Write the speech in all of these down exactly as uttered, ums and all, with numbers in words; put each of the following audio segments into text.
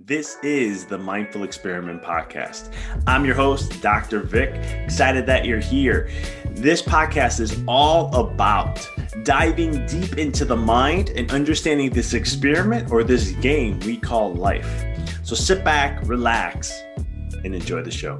This is the Mindful Experiment Podcast. I'm your host, Doctor Vic. Excited that you're here. This podcast is all about diving deep into the mind and understanding this experiment or this game we call life. So sit back, relax, and enjoy the show.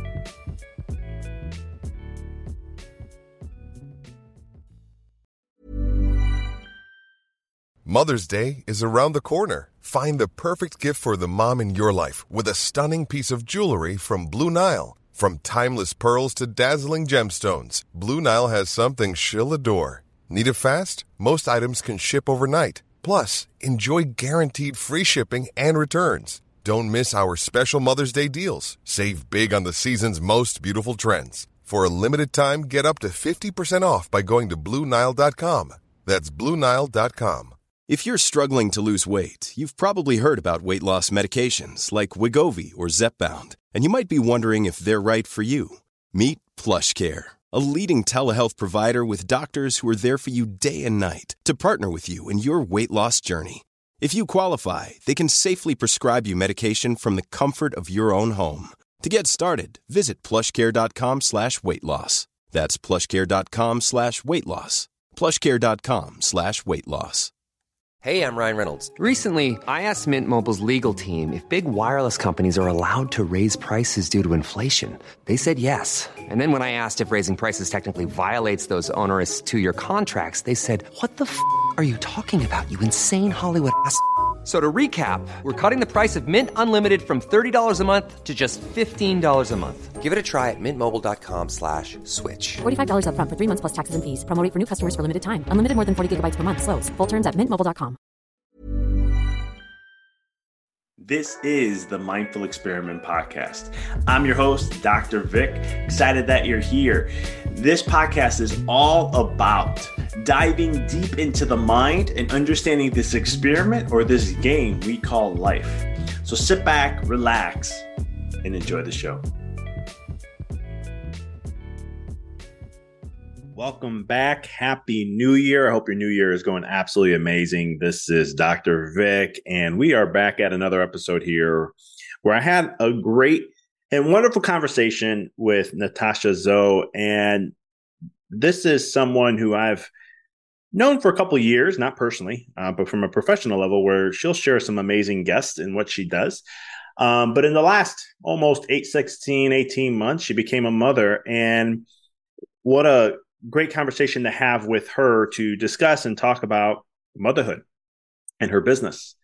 Mother's Day is around the corner. Find the perfect gift for the mom in your life with a stunning piece of jewelry from Blue Nile. From timeless pearls to dazzling gemstones, Blue Nile has something she'll adore. Need it fast? Most items can ship overnight. Plus, enjoy guaranteed free shipping and returns. Don't miss our special Mother's Day deals. Save big on the season's most beautiful trends. For a limited time, get up to fifty percent off by going to Blue Nile dot com. That's Blue Nile dot com. If you're struggling to lose weight, you've probably heard about weight loss medications like Wegovy or Zepbound, and you might be wondering if they're right for you. Meet PlushCare, a leading telehealth provider with doctors who are there for you day and night to partner with you in your weight loss journey. If you qualify, they can safely prescribe you medication from the comfort of your own home. To get started, visit plushcare.com slash weight loss. That's plushcare.com slash weight loss. plushcare.com slash weight loss. Hey, I'm Ryan Reynolds. Recently, I asked Mint Mobile's legal team if big wireless companies are allowed to raise prices due to inflation. They said yes. And then when I asked if raising prices technically violates those onerous two-year contracts, they said, what the f*** are you talking about, you insane Hollywood ass f- So to recap, we're cutting the price of Mint Unlimited from thirty dollars a month to just fifteen dollars a month. Give it a try at mintmobile.com slash switch. forty-five dollars up front for three months plus taxes and fees. Promo rate for new customers for limited time. Unlimited more than forty gigabytes per month. Slows full terms at mint mobile dot com. This is the Mindful Experiment Podcast. I'm your host, Doctor Vic. Excited that you're here. This podcast is all about diving deep into the mind and understanding this experiment or this game we call life. So sit back, relax, and enjoy the show. Welcome back. Happy New Year. I hope your New Year is going absolutely amazing. This is Doctor Vic, and we are back at another episode here where I had a great and wonderful conversation with Natasha Zoe. And this is someone who I've known for a couple of years, not personally, uh, but from a professional level, where she'll share some amazing guests in what she does. Um, but in the last almost eight, sixteen, eighteen months, she became a mother. And what a great conversation to have with her to discuss and talk about motherhood and her business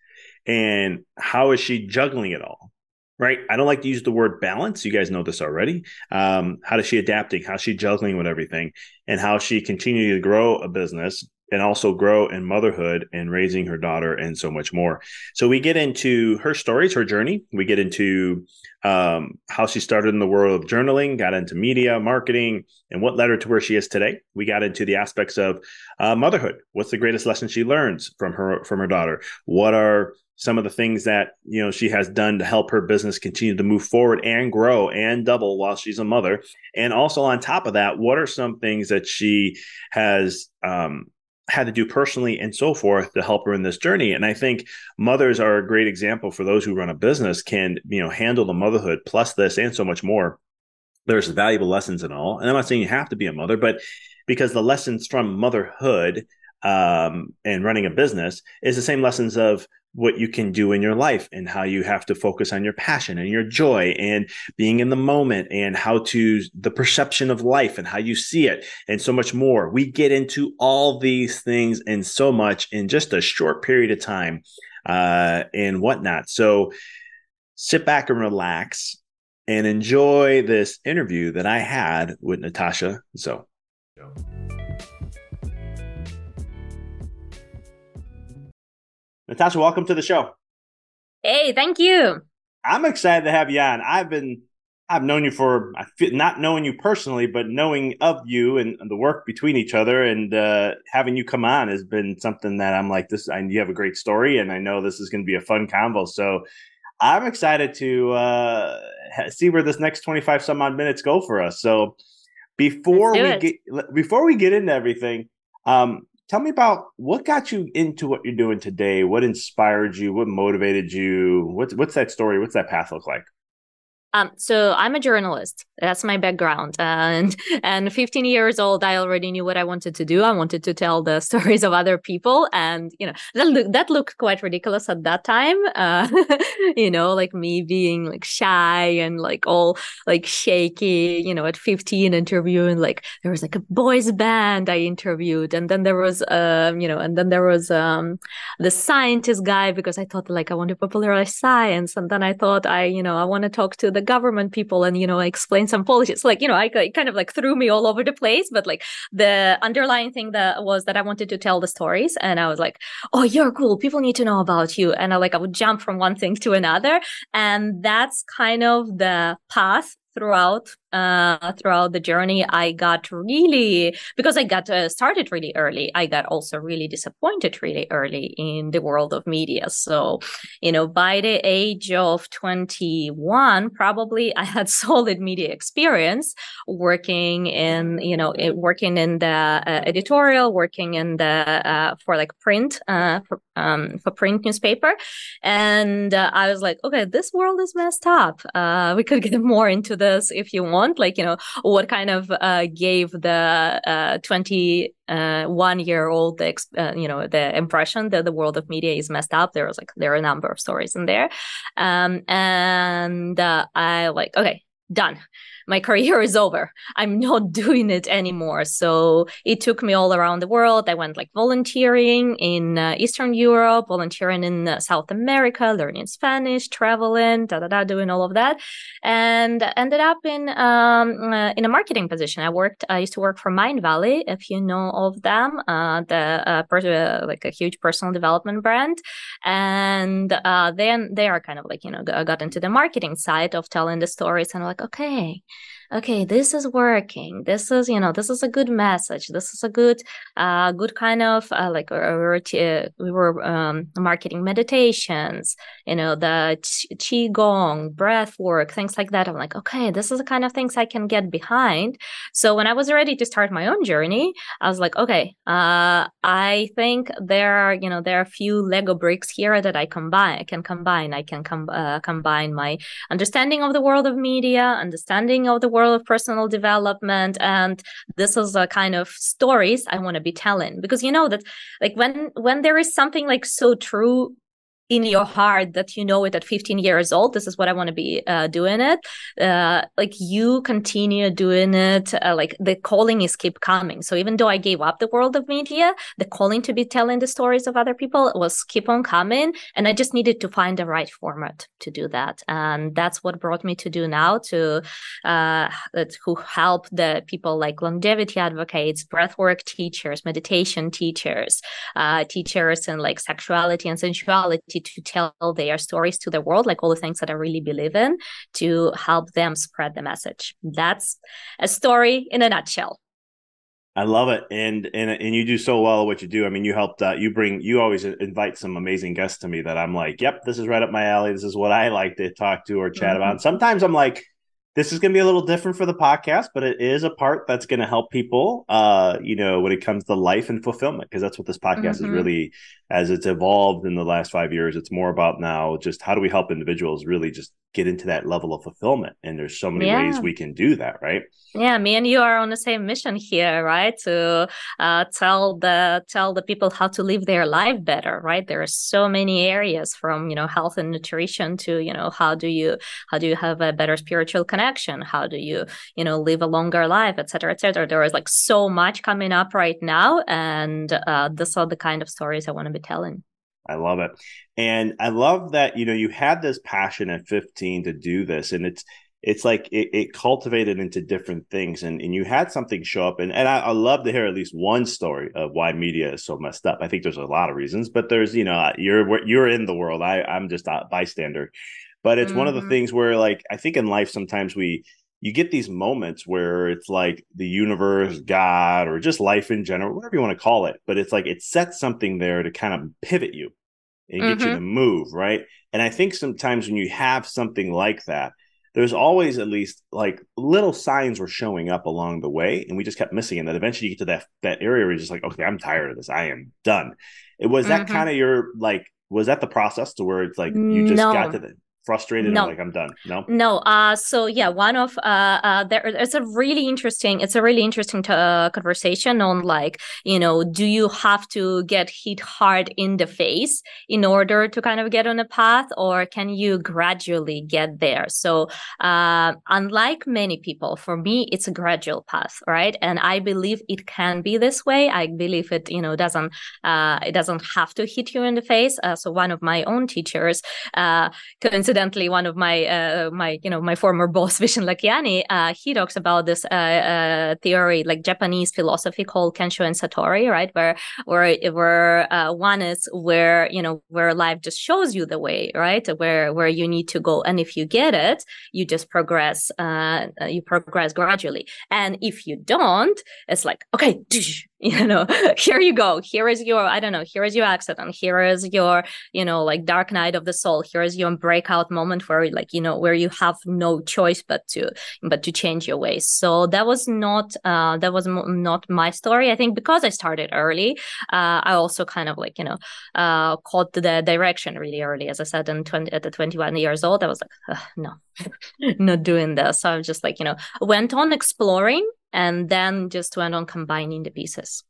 and how is she juggling it all, right? I don't like to use the word balance. You guys know this already. Um, how is she adapting? How's she juggling with everything, and how she continues to grow a business and also grow in motherhood and raising her daughter and so much more. So we get into her stories, her journey. We get into um, how she started in the world of journaling, got into media, marketing, and what led her to where she is today. We got into the aspects of uh, motherhood. What's the greatest lesson she learns from her from her daughter? What are some of the things that, you know, she has done to help her business continue to move forward and grow and double while she's a mother? And also on top of that, what are some things that she has um, had to do personally and so forth to help her in this journey? And I think mothers are a great example for those who run a business, can, you know, handle the motherhood plus this and so much more. There's valuable lessons in all. And I'm not saying you have to be a mother, but because the lessons from motherhood um, and running a business is the same lessons of what you can do in your life and how you have to focus on your passion and your joy and being in the moment and how to the perception of life and how you see it and so much more. We get into all these things and so much in just a short period of time uh, and whatnot. So sit back and relax and enjoy this interview that I had with Natasha Zoe. Natasha, welcome to the show. Hey, thank you. I'm excited to have you on. I've been, I've known you for, I feel, not knowing you personally, but knowing of you and, and the work between each other, and uh, having you come on has been something that I'm like, this, I, you have a great story, and I know this is going to be a fun convo. So I'm excited to uh, see where this next twenty-five some odd minutes go for us. So before we it. get, before we get into everything, um, tell me about what got you into what you're doing today. What inspired you? What motivated you? What's what's that story? What's that path look like? Um, so I'm a journalist. That's my background. And and fifteen years old, I already knew what I wanted to do. I wanted to tell the stories of other people. And, you know, that, look, that looked quite ridiculous at that time. Uh, you know, like me being like shy and like all like shaky, you know, at fifteen interviewing, like there was like a boys band I interviewed. And then there was, um, you know, and then there was um, the scientist guy because I thought like I want to popularize science. And then I thought I, you know, I want to talk to the government people and, you know, explain some policies. Like, you know, I it kind of like threw me all over the place. But like the underlying thing that was that I wanted to tell the stories. And I was like, oh, you're cool. People need to know about you. And I like I would jump from one thing to another. And that's kind of the path throughout uh throughout the journey. I got really because I got uh, started really early. I got also really disappointed really early in the world of media. So, you know, by the age of twenty-one, probably I had solid media experience working in, you know, working in the uh, editorial, working in the uh, for like print uh for, um for print newspaper, and uh, I was like, okay, this world is messed up. Uh, we could get more into this if you want. Like, you know, what kind of uh, gave the uh, twenty-one year old, uh, you know, the impression that the world of media is messed up. There was like, there are a number of stories in there. Um, and uh, I like, okay, done. My career is over. I'm not doing it anymore. So it took me all around the world. I went like volunteering in uh, Eastern Europe, volunteering in uh, South America, learning Spanish, traveling, da da da, doing all of that, and ended up in um uh, in a marketing position. I worked. I used to work for Mindvalley, if you know of them, uh, the uh, per- uh, like a huge personal development brand, and uh, then they are kind of like, you know, I got into the marketing side of telling the stories, and I'm like, okay. Okay, this is working. This is, you know, this is a good message. This is a good, uh, good kind of uh, like uh, we were, t- we were um, marketing meditations, you know, the ch- qigong, breath work, things like that. I'm like, okay, this is the kind of things I can get behind. So when I was ready to start my own journey, I was like, okay, uh, I think there are, you know, there are a few Lego bricks here that I combine. I can combine. I can com- uh, combine my understanding of the world of media, understanding of the world of personal development, and this is a kind of stories I want to be telling, because you know that like when when there is something like so true in your heart that you know it at fifteen years old, this is what I want to be uh, doing it, uh, like you continue doing it, uh, like the calling is keep coming. So even though I gave up the world of media, the calling to be telling the stories of other people was keep on coming, and I just needed to find the right format to do that. And that's what brought me to do now, to uh, to help the people like longevity advocates, breathwork teachers, meditation teachers, uh, teachers in like sexuality and sensuality, to tell their stories to the world, like all the things that I really believe in, to help them spread the message. That's a story in a nutshell. I love it, and and and you do so well at what you do. I mean, you helped. Uh, you bring. You always invite some amazing guests to me that I'm like, yep, this is right up my alley. This is what I like to talk to or chat mm-hmm. about. And sometimes I'm like, this is going to be a little different for the podcast, but it is a part that's going to help people, uh, you know, when it comes to life and fulfillment, because that's what this podcast mm-hmm. is really, as it's evolved in the last five years, it's more about now just how do we help individuals really just get into that level of fulfillment. And there's so many yeah. ways we can do that, right? Yeah, me and you are on the same mission here, right? To uh, tell the tell the people how to live their life better, right? There are so many areas, from, you know, health and nutrition to, you know, how do you how do you have a better spiritual connection? How do you, you know, live a longer life, et cetera, et cetera. There is like so much coming up right now, and uh, these are the kind of stories I want to be telling. I love it. And I love that, you know, you had this passion at fifteen to do this, and it's it's like it, it cultivated into different things, and, and you had something show up. And, and I, I love to hear at least one story of why media is so messed up. I think there's a lot of reasons, but there's, you know, you're you're in the world. I, I'm just a bystander. But it's mm-hmm. one of the things where, like, I think in life sometimes we you get these moments where it's like the universe, God, or just life in general, whatever you want to call it. But it's like it sets something there to kind of pivot you and get mm-hmm. you to move, right? And I think sometimes when you have something like that, there's always at least like little signs were showing up along the way, and we just kept missing it. And then eventually you get to that that area where you're just like, okay, I'm tired of this. I am done. It was that Mm-hmm. kind of your like, was that the process to where it's like you just No. got to the frustrated No. and like, I'm done? No. No. Uh, so yeah, one of uh, uh, there. It's a really interesting. It's a really interesting uh, conversation on like, you know, do you have to get hit hard in the face in order to kind of get on a path, or can you gradually get there? So, uh, unlike many people, for me, it's a gradual path, right? And I believe it can be this way. I believe it, you know, doesn't uh, it doesn't have to hit you in the face. Uh, so one of my own teachers, uh, coincidentally. One of my uh, my you know my former boss Vishen Lakhiani, uh, he talks about this uh, uh, theory, like Japanese philosophy called Kensho and Satori, right? Where where where uh, one is where you know where life just shows you the way, right? Where where you need to go, and if you get it, you just progress. Uh, you progress gradually, and if you don't, it's like okay. You know, here you go. Here is your, I don't know, here is your accident. Here is your, you know, like dark night of the soul. Here is your breakout moment where like, you know, where you have no choice but to, but to change your ways. So that was not, uh, that was not my story. I think because I started early, uh, I also kind of like, you know, uh, caught the direction really early. As I said, in twenty, at the twenty-one years old, I was like, no, not doing this. So I was just like, you know, went on exploring, and then just went on combining the pieces.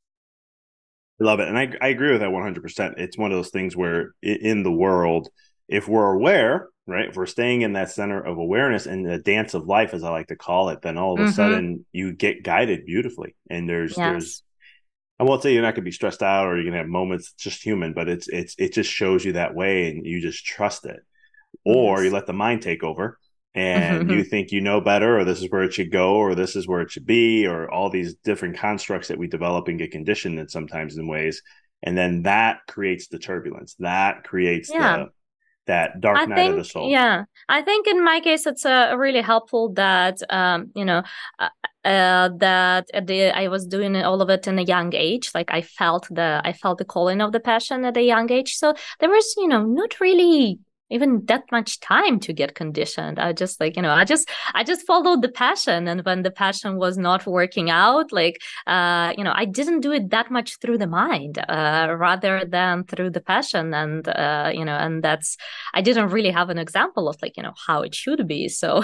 I love it. And I, I agree with that one hundred percent. It's one of those things where in the world, if we're aware, right, if we're staying in that center of awareness and the dance of life, as I like to call it, then all of a mm-hmm. sudden you get guided beautifully. And there's, yes. there's, I won't say you're not going to be stressed out or you're going to have moments, it's just human, but it's, it's, it just shows you that way and you just trust it. Or yes. you let the mind take over. And mm-hmm. you think you know better, or this is where it should go, or this is where it should be, or all these different constructs that we develop and get conditioned in sometimes in ways. And then that creates the turbulence. That creates yeah. the that dark I night think, of the soul. Yeah. I think in my case, it's uh, really helpful that, um, you know, uh, uh, that the, I was doing all of it in a young age. Like I felt the, I felt the calling of the passion at a young age. So there was, you know, not really even that much time to get conditioned. I just like, you know, I just, I just followed the passion. And when the passion was not working out, like, uh, you know, I didn't do it that much through the mind, uh, rather than through the passion. And, uh, you know, and that's, I didn't really have an example of like, you know, how it should be. So,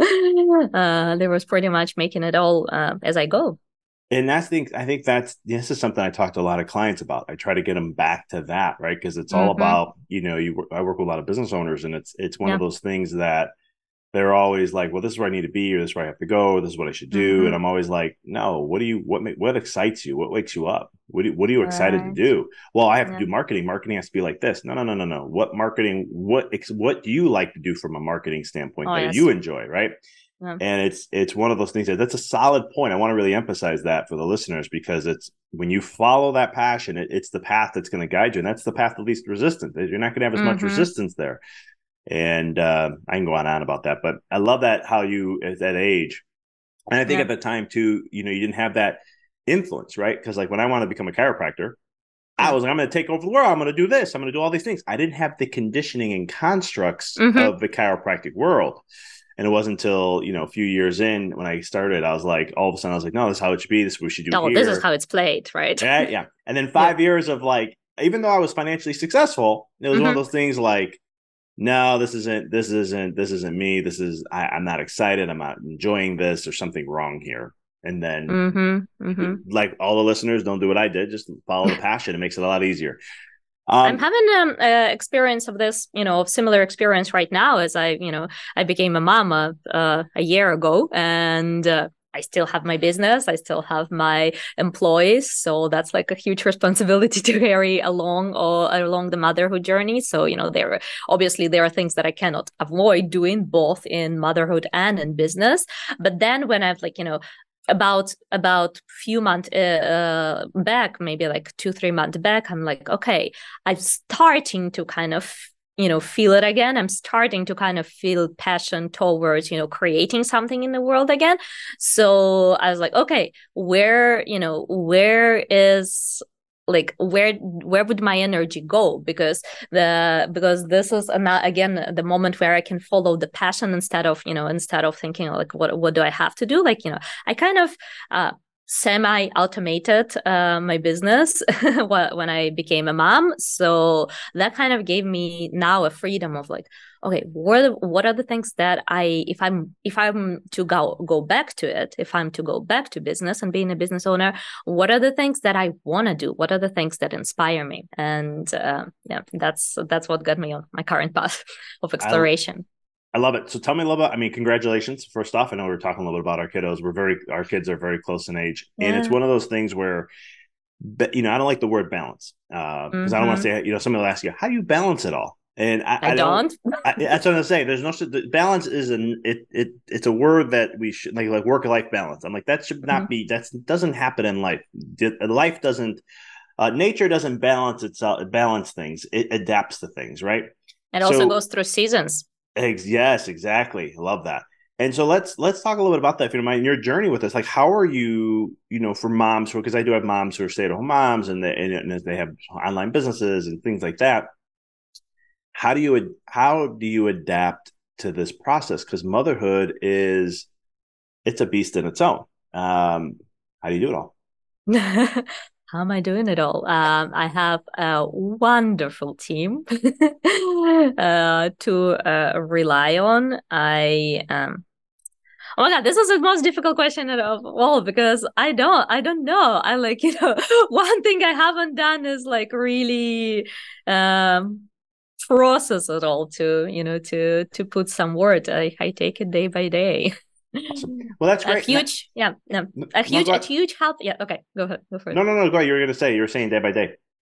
uh, there was pretty much making it all, uh, as I go. And that's the, I think that's, this is something I talk to a lot of clients about. I try to get them back to that, right? Because it's all mm-hmm. about, you know, you, I work with a lot of business owners, and it's, it's one yeah. of those things that they're always like, well, this is where I need to be, or this is where I have to go, or this is what I should do. Mm-hmm. And I'm always like, no, what do you, what, what excites you? What wakes you up? What, do, what are you excited right. to do? Well, I have yeah. to do marketing. Marketing has to be like this. No, no, no, no, no. What marketing, what, what do you like to do from a marketing standpoint oh, that yes. you enjoy, right? Yeah. And it's it's one of those things that that's a solid point. I want to really emphasize that for the listeners, because it's when you follow that passion, it, it's the path that's going to guide you. And that's the path of least resistance. You're not going to have as mm-hmm. much resistance there. And uh, I can go on and on about that. But I love that how you, at that age, and I think yeah. at the time too, you know, you didn't have that influence, right? Because like when I wanted to become a chiropractor, I was like, I'm going to take over the world. I'm going to do this. I'm going to do all these things. I didn't have the conditioning and constructs mm-hmm. of the chiropractic world. And it wasn't until, you know, a few years in when I started, I was like, all of a sudden I was like, no, this is how it should be. This is what we should do no, here. This is how it's played, right? Yeah, yeah. And then five yeah. years of like, even though I was financially successful, it was mm-hmm. one of those things like, no, this isn't, this isn't, this isn't me. This is, I, I'm not excited. I'm not enjoying this. There's something wrong here. And then mm-hmm. Mm-hmm. like all the listeners, don't do what I did. Just follow the passion. It makes it a lot easier. Um, I'm having um, uh, experience of this, you know, similar experience right now as I, you know, I became a mama uh, a year ago, and uh, I still have my business. I still have my employees. So that's like a huge responsibility to carry along or along the motherhood journey. So, you know, there obviously there are things that I cannot avoid doing both in motherhood and in business. But then when I've like, you know, about about few months uh, back, maybe like two three months back, I'm like, okay, I'm starting to kind of, you know, feel it again. I'm starting to kind of feel passion towards, you know, creating something in the world again. So I was like, okay, where, you know, where is like where where would my energy go, because the because this is not, again, the moment where I can follow the passion instead of, you know, instead of thinking like what what do I have to do, like, you know, I kind of uh semi-automated uh, my business when I became a mom. So that kind of gave me now a freedom of like, okay, what are the, what are the things that I, if I'm if I'm to go go back to it, if I'm to go back to business and being a business owner, what are the things that I want to do? What are the things that inspire me? And uh, yeah, that's that's what got me on my current path of exploration. I love it. So tell me a little bit. I mean, congratulations. First off, I know we were talking a little bit about our kiddos. We're very, our kids are very close in age. Yeah. And it's one of those things where, you know, I don't like the word balance because uh, mm-hmm. I don't want to say, you know, somebody will ask you, how do you balance it all? And I, I, I don't. don't I, that's what I'm saying. There's no, the balance is an, it, it, it's a word that we should like, like work life balance. I'm like, that should not mm-hmm. be, that doesn't happen in life. Life doesn't, uh, nature doesn't balance itself, balance things. It adapts to things, right? It so, also goes through seasons. Yes, exactly. I love that. And so let's let's talk a little bit about that, if you don't mind, your journey with this. Like, how are you, you know, for moms, because I do have moms who are stay-at-home moms, and they, and, and they have online businesses and things like that. How do you how do you adapt to this process? Because motherhood is, it's a beast in its own. Um, how do you do it all? How am I doing it all? Um, I have a wonderful team uh, to uh, rely on. I um, oh my God, this is the most difficult question of all, because I don't, I don't know. I like, you know, one thing I haven't done is like really um, process it all to, you know, to to put some word. I, I take it day by day. Awesome. Well, that's great. A huge, yeah, no, a huge, no, a huge help. Yeah, okay, go ahead, go for it. No, no, no, go ahead. You were going to say, you were saying day by day.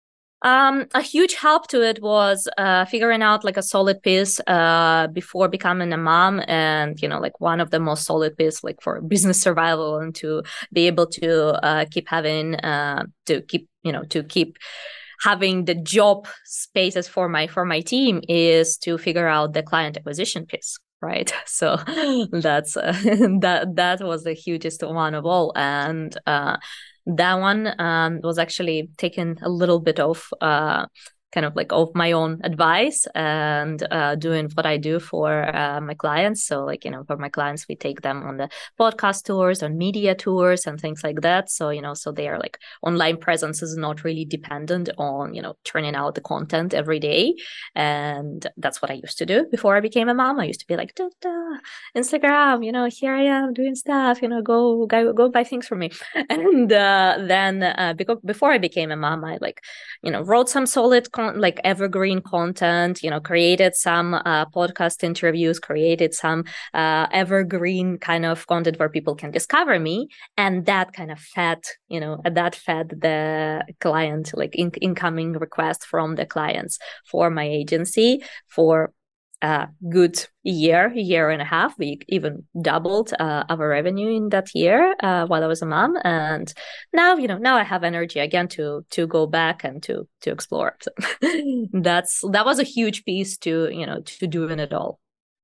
Um, a huge help to it was uh, figuring out like a solid piece uh, before becoming a mom, and you know, like one of the most solid piece like for business survival, and to be able to uh, keep having uh, to keep you know to keep having the job spaces for my for my team is to figure out the client acquisition piece. Right. So that's uh, that that was the hugest one of all. And uh, that one um, was actually taking a little bit of uh, kind of like of my own advice and uh, doing what I do for uh, my clients. So like, you know, for my clients, we take them on the podcast tours, on media tours and things like that. So, you know, so their like online presence is not really dependent on, you know, turning out the content every day. And that's what I used to do before I became a mom. I used to be like, da, da, Instagram, you know, here I am doing stuff, you know, go, go, go buy things for me. And uh, then uh, because before I became a mom, I like, you know, wrote some solid content, like evergreen content, you know, created some uh, podcast interviews, created some uh, evergreen kind of content where people can discover me. And that kind of fed, you know, that fed the client, like in- incoming requests from the clients for my agency for a good year, year and a half. We even doubled uh, our revenue in that year uh, while I was a mom. And now, you know, now I have energy again to to go back and to to explore. So that's that was a huge piece to, you know, to doing it all.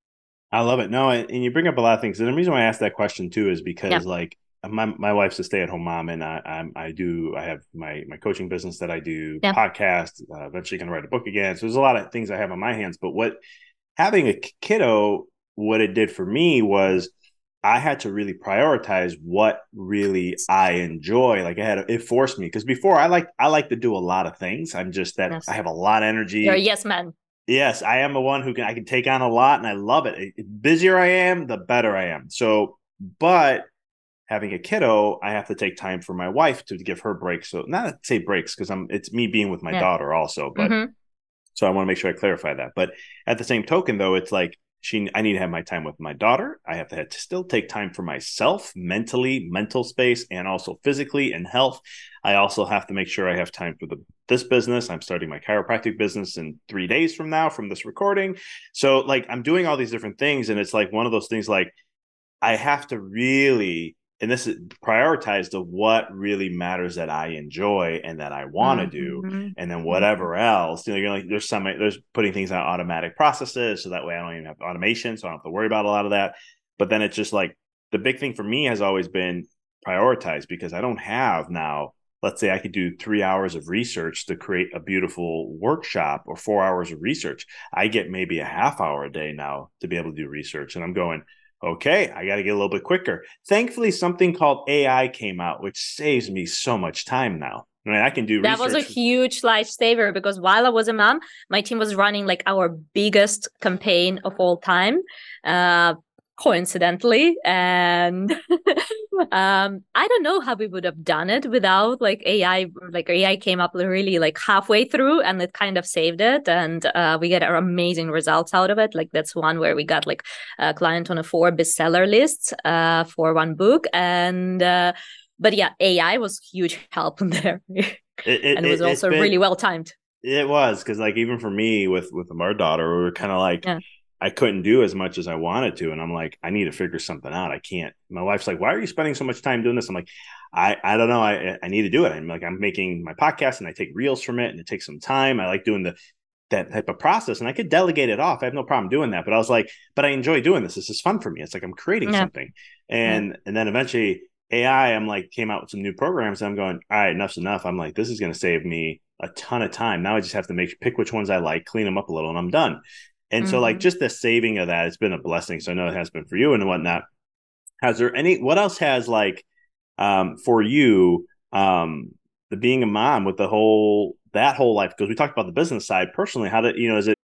I love it. No, and you bring up a lot of things. And the reason why I asked that question too is because yeah. like my my wife's a stay-at-home mom, and I I'm, I do I have my my coaching business that I do, yeah. podcast, uh, eventually going to write a book again. So there's a lot of things I have on my hands. But what having a kiddo, what it did for me was I had to really prioritize what really I enjoy. Like I had, it forced me, because before I like, I like to do a lot of things. I'm just that yes. I have a lot of energy. You're a yes man. Yes, I am a one who can, I can take on a lot, and I love it. The busier I am, the better I am. So, but having a kiddo, I have to take time for my wife to give her breaks. So not to say breaks, because I'm, it's me being with my yeah. daughter also, but mm-hmm. So I want to make sure I clarify that. But at the same token, though, it's like she, I need to have my time with my daughter. I have to, have to still take time for myself, mentally, mental space, and also physically and health. I also have to make sure I have time for the this business. I'm starting my chiropractic business in three days from now from this recording. So like I'm doing all these different things, and it's like one of those things like I have to really, and this is prioritized of what really matters that I enjoy and that I want to mm-hmm. do. And then whatever else, you know, you're like, there's some, there's putting things on automatic processes. So that way I don't even have automation. So I don't have to worry about a lot of that. But then it's just like, the big thing for me has always been prioritize, because I don't have now let's say I could do three hours of research to create a beautiful workshop or four hours of research. I get maybe a half hour a day now to be able to do research. And I'm going, okay, I got to get a little bit quicker. Thankfully, something called A I came out, which saves me so much time now. I mean, I can do that research. was a huge lifesaver because while I was a mom, my team was running like our biggest campaign of all time, uh, coincidentally. And um, I don't know how we would have done it without like A I. Like A I came up really like halfway through and it kind of saved it. And uh, we get our amazing results out of it. Like that's one where we got like a client on a four bestseller list uh, for one book. And uh, But yeah, A I was huge help in there. it, it, and it was it, also been, really well timed. It was because like even for me with, with our daughter, we were kind of like, yeah. I couldn't do as much as I wanted to. And I'm like, I need to figure something out. I can't. My wife's like, why are you spending so much time doing this? I'm like, I, I don't know. I I need to do it. I'm like, I'm making my podcast and I take reels from it and it takes some time. I like doing the that type of process and I could delegate it off. I have no problem doing that. But I was like, but I enjoy doing this. This is fun for me. It's like I'm creating yeah. something. And yeah. and then eventually A I, I'm like, came out with some new programs. And I'm going, all right, enough's enough. I'm like, this is going to save me a ton of time. Now I just have to make pick which ones I like, clean them up a little, and I'm done. And mm-hmm. so like just the saving of that, it's been a blessing. So I know it has been for you and whatnot. Has there any, what else has like um, for you, um, the being a mom with the whole, that whole life? Because we talked about the business side personally. How did, you know, is it?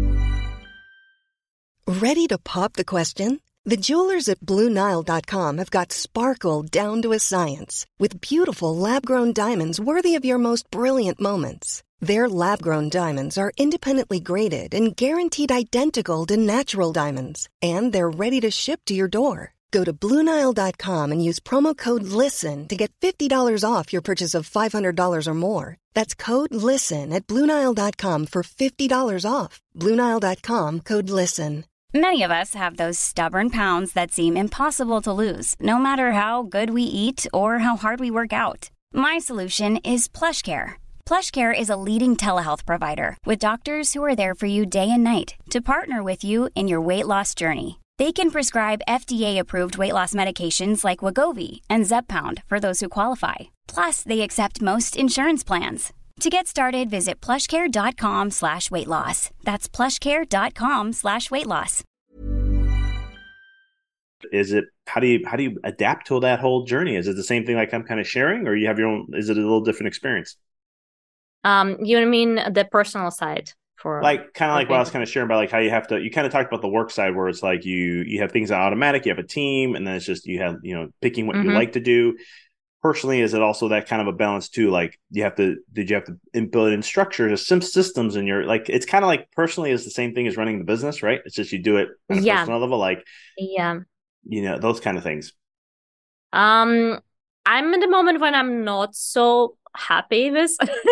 Ready to pop the question? The jewelers at Blue Nile dot com have got sparkle down to a science with beautiful lab-grown diamonds worthy of your most brilliant moments. Their lab-grown diamonds are independently graded and guaranteed identical to natural diamonds. And they're ready to ship to your door. Go to Blue Nile dot com and use promo code LISTEN to get fifty dollars off your purchase of five hundred dollars or more. That's code LISTEN at Blue Nile dot com for fifty dollars off. Blue Nile dot com, code LISTEN. Many of us have those stubborn pounds that seem impossible to lose, no matter how good we eat or how hard we work out. My solution is PlushCare. PlushCare is a leading telehealth provider with doctors who are there for you day and night to partner with you in your weight loss journey. They can prescribe F D A-approved weight loss medications like Wegovy and Zepbound for those who qualify. Plus, they accept most insurance plans. To get started, visit plushcare.com slash weight loss. That's plushcare.com slash weight loss. Is it, how do you, how do you adapt to that whole journey? Is it the same thing like I'm kind of sharing, or you have your own, is it a little different experience? Um, you mean the personal side? For like kind of like what I was kind of sharing about like how you have to, you kind of talked about the work side where it's like you, you have things automatic, you have a team, and then it's just, you have, you know, picking what mm-hmm. you like to do. Personally, is it also that kind of a balance too? Like you have to, did you have to build in structures, some systems in your, like, it's kind of like personally is the same thing as running the business, right? It's just, you do it on a yeah. personal level, like, yeah, you know, those kind of things. Um, I'm in the moment when I'm not so happy with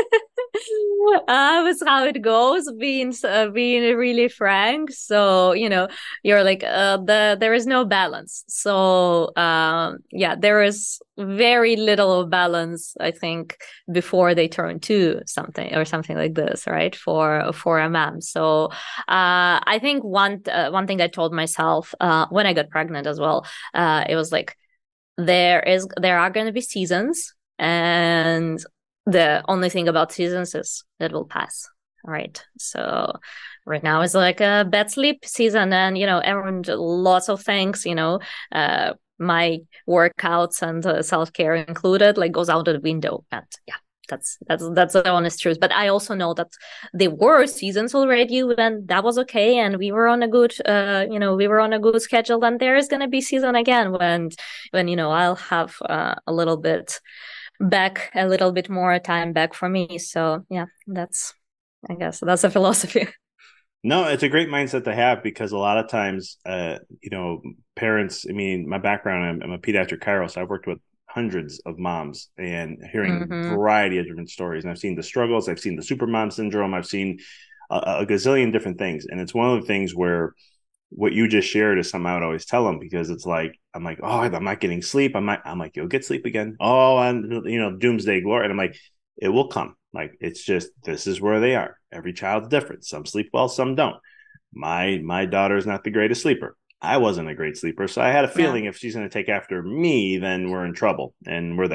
uh, with how it goes, being uh, being really frank. So you know, you're like uh, the there is no balance. So um, yeah, there is very little balance, I think, before they turn to something or something like this, right? For for a mom. So uh, I think one uh, one thing I told myself uh, when I got pregnant as well, uh, it was like there is there are going to be seasons, and the only thing about seasons is that will pass. All right. So right now is like a bad sleep season, and, you know, everyone, lots of things, you know, uh, my workouts and uh, self-care included, like goes out of the window. And yeah, that's, that's, that's the honest truth. But I also know that there were seasons already when that was okay. And we were on a good, uh, you know, we were on a good schedule, and there is going to be season again when, when, you know, I'll have uh, a little bit back a little bit more time back for me. So yeah, that's, I guess that's a philosophy. No, it's a great mindset to have, because a lot of times, uh, you know, parents, I mean, my background, I'm, I'm a pediatric chiro, so I've worked with hundreds of moms and hearing mm-hmm. a variety of different stories. And I've seen the struggles, I've seen the super mom syndrome, I've seen a, a gazillion different things. And it's one of the things where what you just shared is something I would always tell them, because it's like, I'm like, oh, I'm not getting sleep. I'm not, I'm like, you'll get sleep again. Oh, and you know, doomsday glory. And I'm like, it will come. Like, it's just, this is where they are. Every child's different. Some sleep well, some don't. My, my daughter's not the greatest sleeper. I wasn't a great sleeper. So I had a feeling yeah. if she's going to take after me, then we're in trouble, and we're there.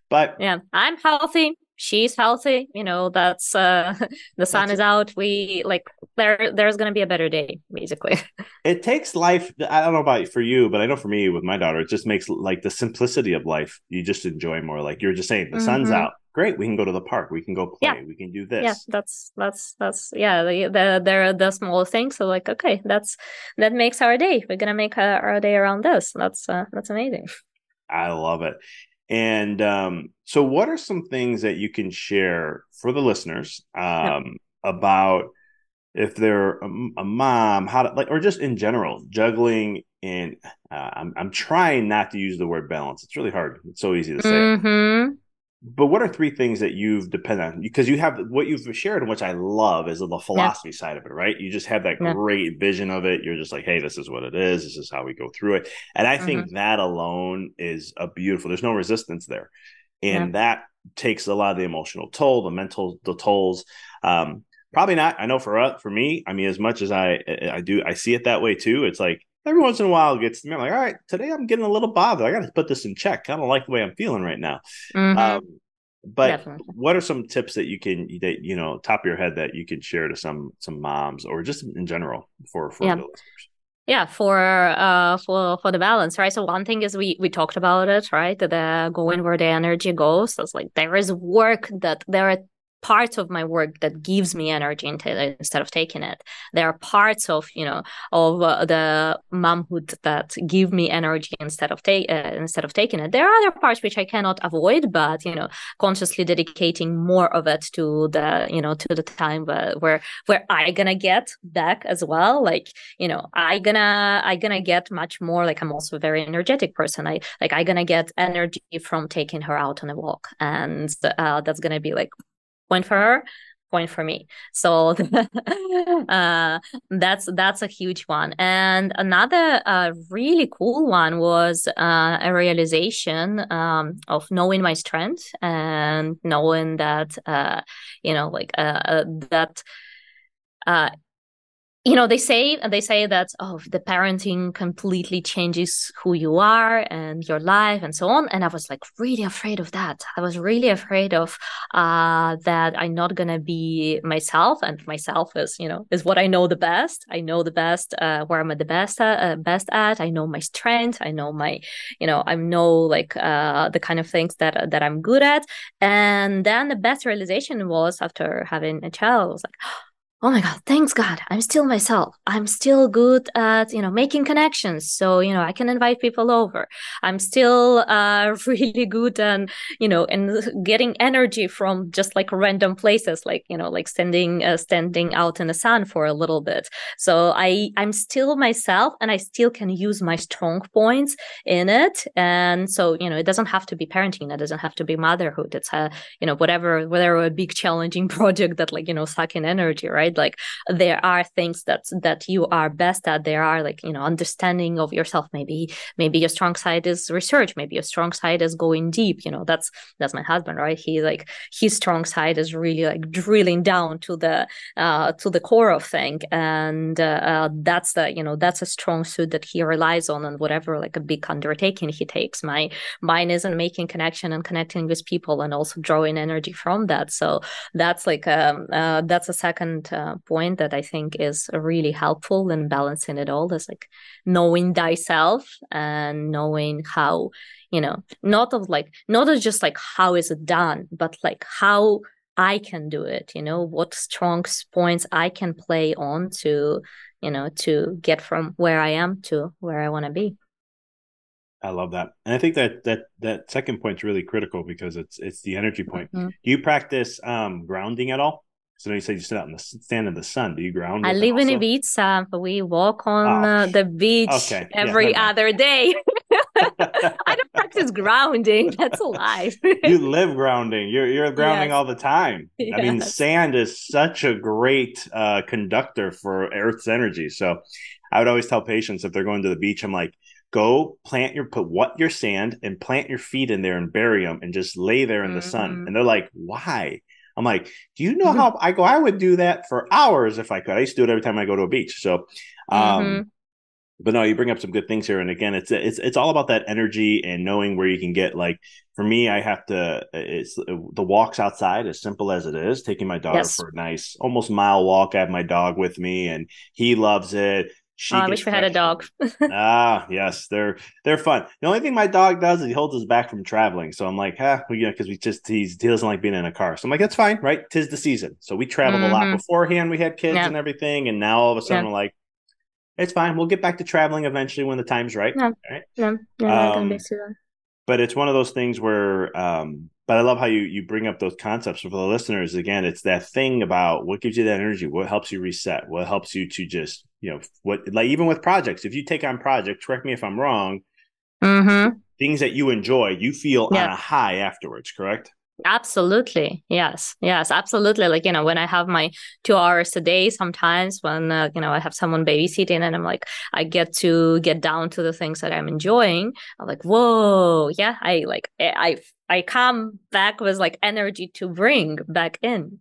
But yeah, I'm healthy. She's healthy. You know, that's uh the sun is out. We like there there's gonna be a better day, basically. It takes life. I don't know about for you, but I know for me with my daughter, it just makes like the simplicity of life. You just enjoy more. Like you're just saying, the mm-hmm. sun's out. Great. We can go to the park. We can go play. Yeah. We can do this. Yeah, that's that's that's yeah. The the they're the small things. So like, okay, that's that makes our day. We're gonna make our, our day around this. That's uh, that's amazing. I love it. And um, so, what are some things that you can share for the listeners um, yeah. about if they're a, a mom, how to like, or just in general, juggling? And uh, I'm I'm trying not to use the word balance. It's really hard. It's so easy to say. Mm-hmm. But what are three things that you've depended on? Because you have what you've shared, and which I love, is the philosophy yeah. side of it, right? You just have that yeah. great vision of it. You're just like, hey, this is what it is. This is how we go through it. And I mm-hmm. think that alone is a beautiful, there's no resistance there. And yeah. that takes a lot of the emotional toll, the mental the tolls. Um, probably not. I know for us, for me, I mean, as much as I I do, I see it that way too. It's like every once in a while it gets to me, I'm like, all right, today I'm getting a little bothered. I got to put this in check. I don't like the way I'm feeling right now. Mm-hmm. Um, but Definitely. What are some tips that you can, that, you know, top of your head that you can share to some, some moms or just in general for, for yeah. the listeners? Yeah, for uh for for the balance, right? So one thing is we we talked about it, right? The going where the energy goes. So it's like there is work that there are parts of my work that gives me energy instead of taking it. There are parts of, you know, of uh, the momhood that give me energy instead of take uh, instead of taking it. There are other parts which I cannot avoid, but you know, consciously dedicating more of it to the, you know, to the time where where, where I gonna get back as well. Like, you know, I gonna I gonna get much more. Like I'm also a very energetic person. I like I gonna get energy from taking her out on a walk, and uh, that's gonna be like. Point for her, point for me. So uh, that's that's a huge one. And another uh, really cool one was uh, a realization um, of knowing my strength and knowing that uh, you know, like uh, that. Uh, You know, they say they say that, oh, the parenting completely changes who you are and your life and so on. And I was like really afraid of that. I was really afraid of uh, that I'm not going to be myself, and myself is, you know, is what I know the best. I know the best uh, where I'm the best at, uh, best at. I know my strength. I know my, you know, I know like uh, the kind of things that that I'm good at. And then the best realization was after having a child, I was like, oh my God, thanks God, I'm still myself. I'm still good at, you know, making connections. So, you know, I can invite people over. I'm still uh, really good and, you know, and getting energy from just like random places, like, you know, like standing, uh, standing out in the sun for a little bit. So I, I'm still myself, and I still can use my strong points in it. And so, you know, it doesn't have to be parenting. It doesn't have to be motherhood. It's a, you know, whatever, whatever a big challenging project that like, you know, sucking energy, right? Like there are things that that you are best at. There are like, you know, understanding of yourself. Maybe maybe your strong side is research. Maybe your strong side is going deep. You know, that's that's my husband, right? He like his strong side is really like drilling down to the uh, to the core of thing, and uh, uh, that's the, you know, that's a strong suit that he relies on, and whatever like a big undertaking he takes. My mine isn't making connection and connecting with people, and also drawing energy from that. So that's like um uh, that's a second. Uh, point that I think is really helpful in balancing it all, is like knowing thyself and knowing how, you know, not of like, not as just like how is it done, but like how I can do it, you know, what strong points I can play on to, you know, to get from where I am to where I want to be. I love that. And I think that that that second point is really critical because it's it's the energy point. Mm-hmm. Do you practice um, grounding at all? So you say you sit out in the stand in the sun. Do you ground? I live in Ibiza. We walk on oh. uh, the beach okay. every yeah, other day. I don't practice grounding. That's a lie. You live grounding. You're you're grounding yes. all the time. Yes. I mean, sand is such a great uh, conductor for Earth's energy. So I would always tell patients if they're going to the beach, I'm like, go plant your, put what your sand and plant your feet in there and bury them and just lay there in mm-hmm. the sun. And they're like, why? I'm like, do you know mm-hmm. how I go? I would do that for hours if I could. I used to do it every time I go to a beach. So, um, mm-hmm. but no, you bring up some good things here. And again, it's it's it's all about that energy and knowing where you can get. Like for me, I have to. It's the walks outside, as simple as it is. Taking my daughter yes. for a nice, almost mile walk. I have my dog with me, and he loves it. She oh, I wish we had a dog. ah, yes, they're they're fun. The only thing my dog does is he holds us back from traveling. So I'm like, ah, well, you know, because we just he's he doesn't like being in a car. So I'm like, that's fine, right? Tis the season. So we traveled mm-hmm. a lot beforehand. We had kids yeah. and everything, and now all of a sudden yeah. we're like, it's fine. We'll get back to traveling eventually when the time's right. No, right? no, no, um, no but it's one of those things where, um, but I love how you you bring up those concepts for the listeners. Again, it's that thing about what gives you that energy, what helps you reset, what helps you to just, you know, what, like even with projects, if you take on projects, correct me if I'm wrong, mm-hmm. things that you enjoy, you feel yeah. on a high afterwards, correct? Absolutely. Yes. Yes, absolutely. Like, you know, when I have my two hours a day, sometimes when, uh, you know, I have someone babysitting and I'm like, I get to get down to the things that I'm enjoying. I'm like, whoa, yeah, I like, I, I come back with like energy to bring back in.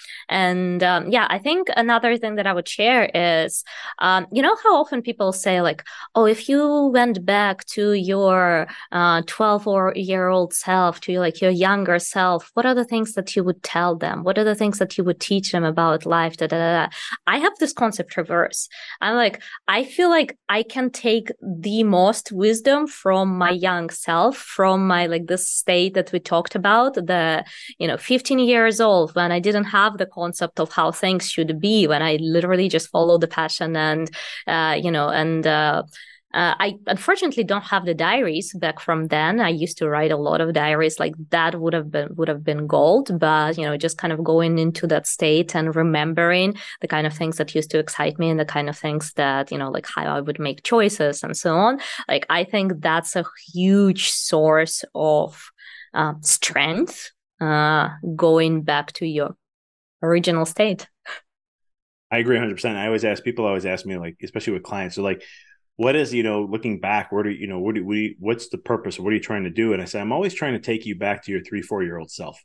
And um, yeah, I think another thing that I would share is, um, you know, how often people say like, oh, if you went back to your uh, twelve or year old self, to like your younger self, what are the things that you would tell them? What are the things that you would teach them about life? Da, da, da, da. I have this concept reverse. I'm like, I feel like I can take the most wisdom from my young self, from my like this state that we talked about, the, you know, fifteen years old when I didn't have the concept of how things should be, when I literally just followed the passion and, uh, you know, and uh, uh, I unfortunately don't have the diaries back from then. I used to write a lot of diaries, like that would have been would have been gold. But you know, just kind of going into that state and remembering the kind of things that used to excite me and the kind of things that, you know, like how I would make choices and so on. Like I think that's a huge source of uh, strength. Uh, going back to your original state. I agree one hundred percent. I always ask people, always ask me, like, especially with clients, so like, what is, you know, looking back, where do you know, what do we, what's the purpose? What are you trying to do? And I say, I'm always trying to take you back to your three, four year old self.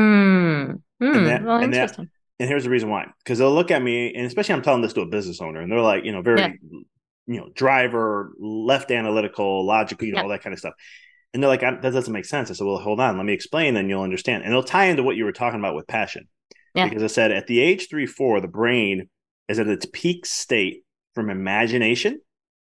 Mm. Mm. And that, well, and interesting. That, and here's the reason why, because they'll look at me, and especially I'm telling this to a business owner, and they're like, you know, very, yeah. you know, driver, left analytical, logical, you know, yeah. all that kind of stuff. And they're like, that doesn't make sense. I said, well, hold on, let me explain, then you'll understand. And it'll tie into what you were talking about with passion. Yeah. Because I said at the age three, four, the brain is at its peak state from imagination.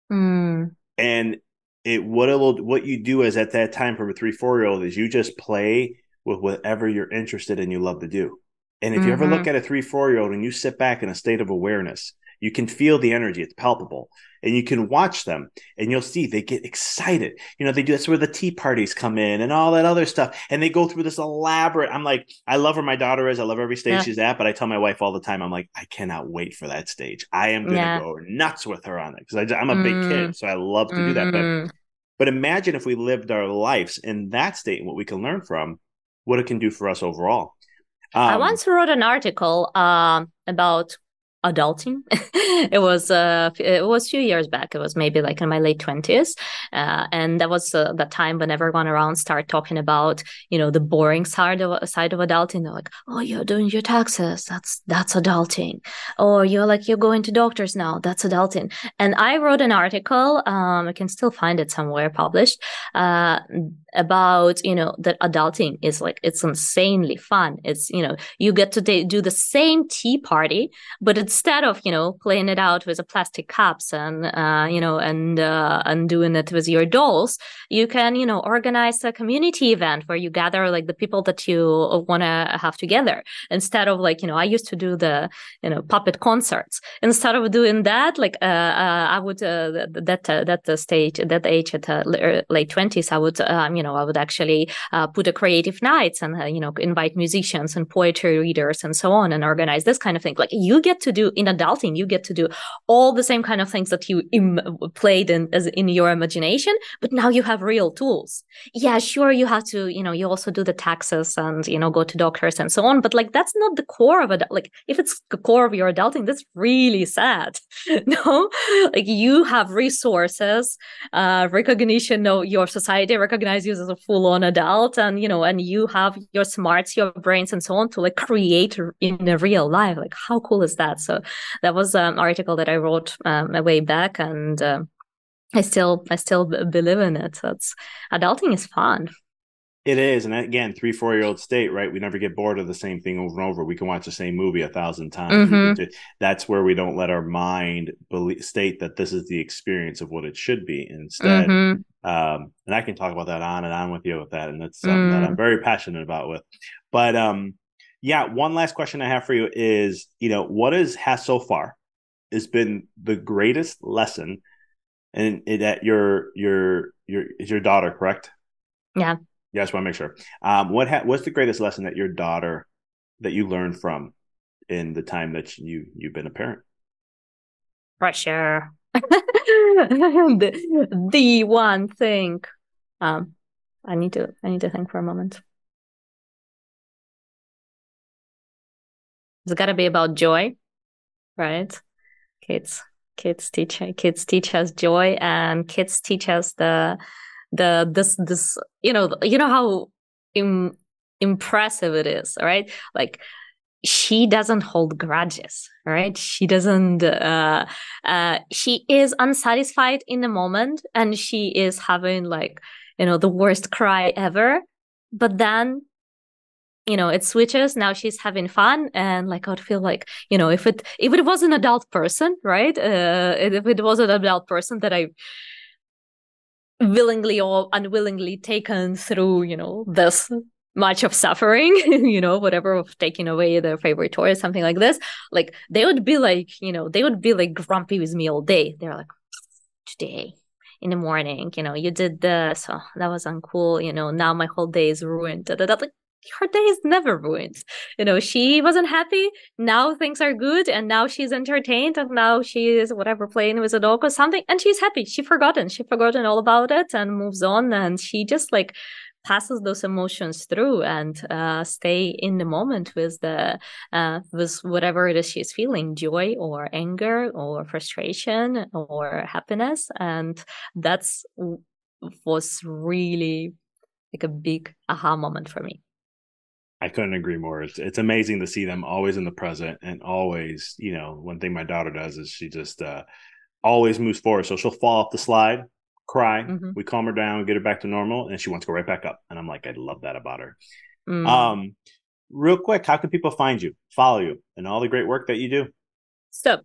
Mm. And it what it'll what you do is at that time from a three, four year old is you just play with whatever you're interested in, you love to do. And if mm-hmm. you ever look at a three, four year old and you sit back in a state of awareness, you can feel the energy. It's palpable. And you can watch them and you'll see they get excited. You know, they do, that's where the tea parties come in and all that other stuff. And they go through this elaborate, I'm like, I love where my daughter is. I love every stage yeah. she's at, but I tell my wife all the time, I'm like, I cannot wait for that stage. I am going to yeah. go nuts with her on it because I'm a mm. big kid. So I love to mm-hmm. do that. But, but imagine if we lived our lives in that state and what we can learn from, what it can do for us overall. Um, I once wrote an article uh, about adulting. it was uh it was a few years back. It was maybe like in my late twenties, uh, and that was uh, the time when everyone around started talking about, you know, the boring side of side of adulting. They're like, oh, you're doing your taxes, that's that's adulting. Or you're like, you're going to doctors now, that's adulting. And I wrote an article, um I can still find it somewhere published, uh about, you know, that adulting is like, it's insanely fun. It's, you know, you get to d- do the same tea party, but instead of, you know, playing it out with a plastic cups and, uh, you know, and, uh, and doing it with your dolls, you can, you know, organize a community event where you gather like the people that you want to have together. Instead of like, you know, I used to do the, you know, puppet concerts. Instead of doing that, like, uh, uh I would, uh, that, uh, that stage, that age at uh, late twenties, I would, um, you know, I would actually uh, put a creative nights and, uh, you know, invite musicians and poetry readers and so on and organize this kind of thing. Like you get to do in adulting, you get to do all the same kind of things that you Im- played in as in your imagination, but now you have real tools. Yeah, sure, you have to, you know, you also do the taxes and, you know, go to doctors and so on, but like that's not the core of it. Like if it's the core of your adulting, that's really sad. No, like you have resources, uh, recognition of your society recognize you as a full-on adult, and you know, and you have your smarts, your brains, and so on to like create in a real life. Like how cool is that? So that was an article that I wrote um, a way back, and uh, I still, I still b- believe in it. That's adulting is fun. It is. And again, three, four year old state, right? We never get bored of the same thing over and over. We can watch the same movie a thousand times. Mm-hmm. Do, that's where we don't let our mind believe, state that this is the experience of what it should be. Instead, mm-hmm. um, and I can talk about that on and on with you with that. And that's something mm. that I'm very passionate about with. But um, yeah, one last question I have for you is, you know, what is, has so far has been the greatest lesson and that your, your, your, is your daughter, correct? Yeah. Yeah, I just want to make sure. Um, what ha- what's the greatest lesson that your daughter that you learned from in the time that you you've been a parent? Pressure. the, the one thing. Um, I need to I need to think for a moment. It's got to be about joy, right? Kids, kids teach kids teach us joy, and kids teach us the. the this this you know you know how im- impressive it is, right? Like, she doesn't hold grudges, right? She doesn't uh uh she is unsatisfied in the moment, and she is having, like, you know, the worst cry ever, but then, you know, it switches. Now she's having fun, and like, I would feel like, you know, if it if it was an adult person, right? Uh if it was an adult person that I willingly or unwillingly taken through, you know, this much of suffering, you know, whatever, of taking away their favorite toy or something like this, like, they would be like, you know, they would be like grumpy with me all day. They're like, today in the morning, you know, you did this, oh, that was uncool, you know, now my whole day is ruined. Da, da, da. Like, her day is never ruined. You know, she wasn't happy. Now things are good, and now she's entertained, and now she is whatever playing with a dog or something, and she's happy. She forgotten. She forgotten all about it and moves on, and she just like passes those emotions through and uh, stay in the moment with the uh, with whatever it is she's feeling, joy or anger or frustration or happiness, and that's was really like a big aha moment for me. I couldn't agree more. It's it's amazing to see them always in the present, and always, you know, one thing my daughter does is she just uh, always moves forward. So she'll fall off the slide, cry, mm-hmm. we calm her down, get her back to normal, and she wants to go right back up. And I'm like, I love that about her. Mm. Um, real quick, how can people find you, follow you, and all the great work that you do? So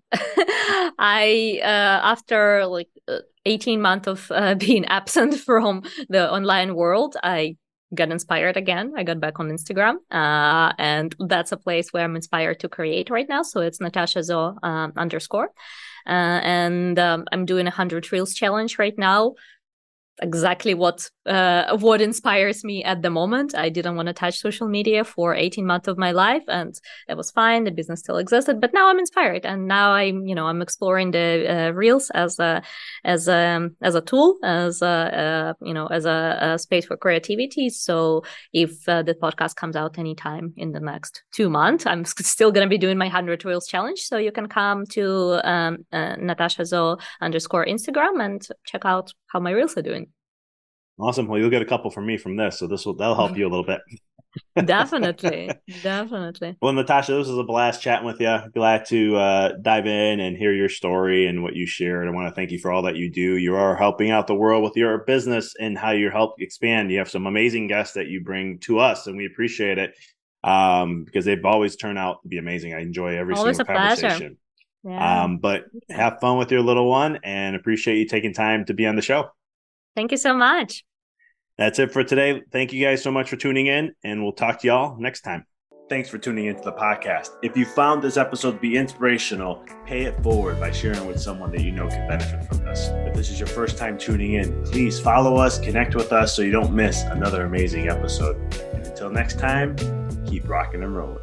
I, uh, after like eighteen months of uh, being absent from the online world, I got inspired again. I got back on Instagram, uh, and that's a place where I'm inspired to create right now. So it's Natasha Zo um, underscore, uh, and um, I'm doing a hundred reels challenge right now. Exactly what uh, what inspires me at the moment. I didn't want to touch social media for eighteen months of my life, and it was fine. The business still existed, but now I'm inspired, and now I'm, you know, I'm exploring the uh, reels as a as a as a tool, as a uh, you know, as a, a space for creativity. So if uh, the podcast comes out anytime in the next two months, I'm still going to be doing my hundred reels challenge. So you can come to um, uh, Natasha Zo underscore Instagram and check out how my reels are doing. Awesome. Well, you'll get a couple from me from this, so this will that'll help you a little bit. Definitely, definitely. Well, Natasha, this was a blast chatting with you. Glad to uh, dive in and hear your story and what you shared. I want to thank you for all that you do. You are helping out the world with your business and how you help expand. You have some amazing guests that you bring to us, and we appreciate it um, because they've always turned out to be amazing. I enjoy every always single a conversation. Yeah. Um, but have fun with your little one, and appreciate you taking time to be on the show. Thank you so much. That's it for today. Thank you guys so much for tuning in, and we'll talk to y'all next time. Thanks for tuning into the podcast. If you found this episode to be inspirational, pay it forward by sharing with someone that you know can benefit from this. If this is your first time tuning in, please follow us, connect with us so you don't miss another amazing episode. And until next time, keep rocking and rolling.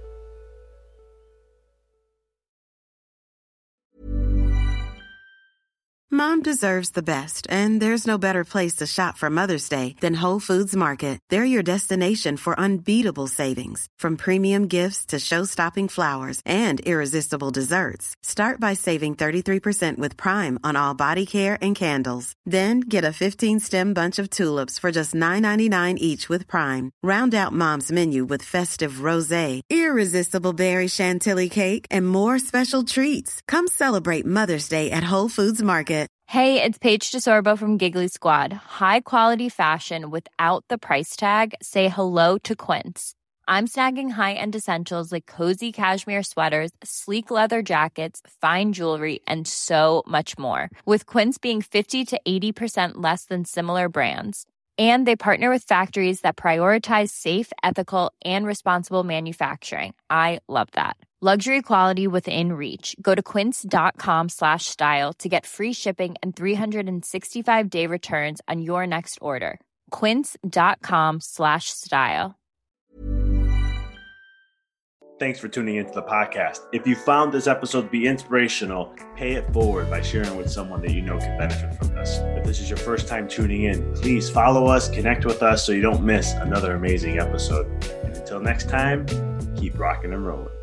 Mom deserves the best, and there's no better place to shop for Mother's Day than Whole Foods Market. They're your destination for unbeatable savings, from premium gifts to show-stopping flowers and irresistible desserts. Start by saving thirty-three percent with Prime on all body care and candles. Then get a fifteen-stem bunch of tulips for just nine ninety-nine each with Prime. Round out Mom's menu with festive rosé, irresistible berry chantilly cake, and more special treats. Come celebrate Mother's Day at Whole Foods Market. Hey, it's Paige DeSorbo from Giggly Squad. High quality fashion without the price tag. Say hello to Quince. I'm snagging high-end essentials like cozy cashmere sweaters, sleek leather jackets, fine jewelry, and so much more. With Quince being fifty to eighty percent less than similar brands. And they partner with factories that prioritize safe, ethical, and responsible manufacturing. I love that. Luxury quality within reach. Go to quince.com slash style to get free shipping and three sixty-five day returns on your next order. Quince.com slash style. Thanks for tuning into the podcast. If you found this episode to be inspirational, pay it forward by sharing with someone that you know can benefit from this. If this is your first time tuning in, please follow us, connect with us so you don't miss another amazing episode. And until next time, keep rocking and rolling.